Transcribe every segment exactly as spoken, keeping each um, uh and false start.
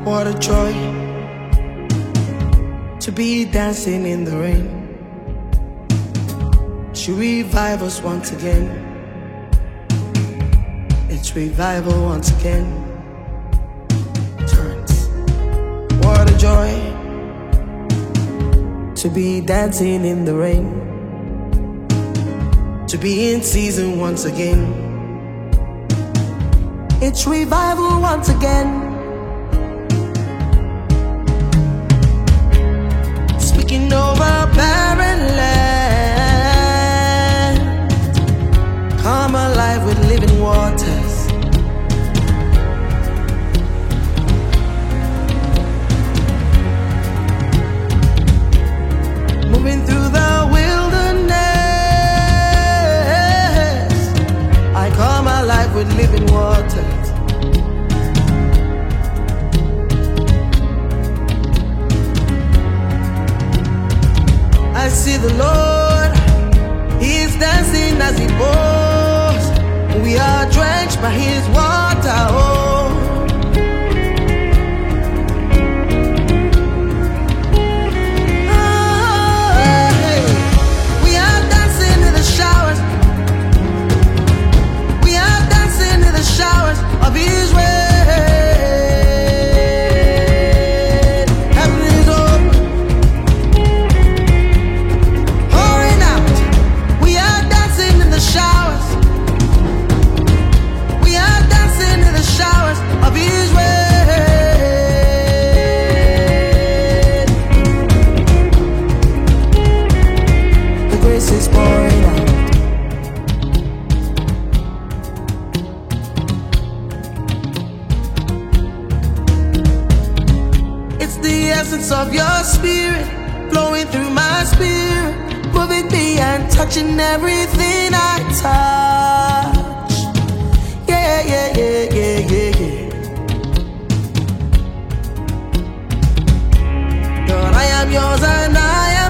What a joy to be dancing in the rain. To revive us once again. It's revival once again. Turns. What a joy to be dancing in the rain. To be in season once again. It's revival once again. Speaking over barren land, come alive with living waters. Moving through the wilderness, I come alive with living waters. I see the Lord, He's dancing as He pours. We are drenched by His water, oh. Oh, hey. We are dancing in the showers. We are dancing in the showers of His rain. Of your spirit flowing through my spirit, moving me and touching everything I touch. Yeah, yeah, yeah, yeah, yeah, yeah. Lord, I am yours and I am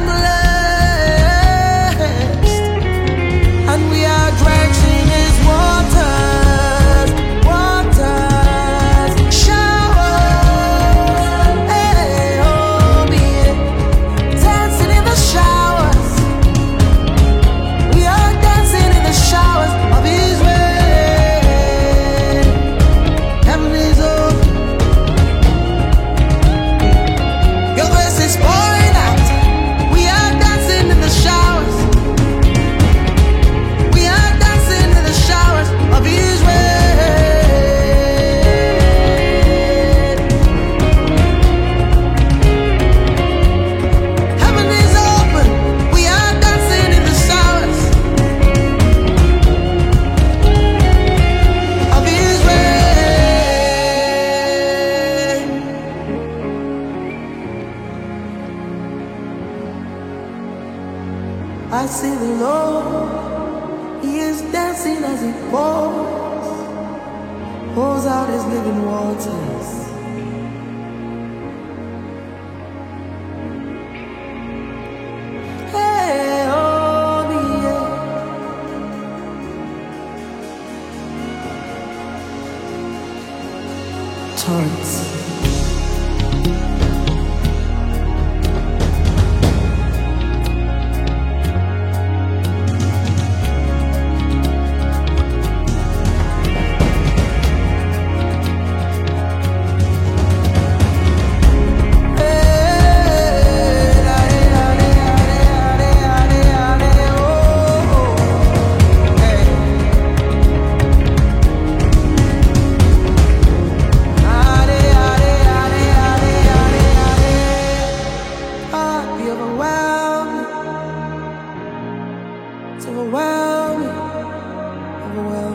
blessed, and we are drenched in His waters, waters, showers. Hey, oh, be it. Dancing in the showers. We are dancing in the showers of His rain. Heaven is open. Your grace is pouring out. We are dancing in the showers. We are dancing in the showers of His rain. Heaven is open. We are dancing in the showers of His rain. I see the Lord, He is dancing as He pours, pours out His living waters. Hey, oh, yeah. Torrents. Overwhelming, overwhelming.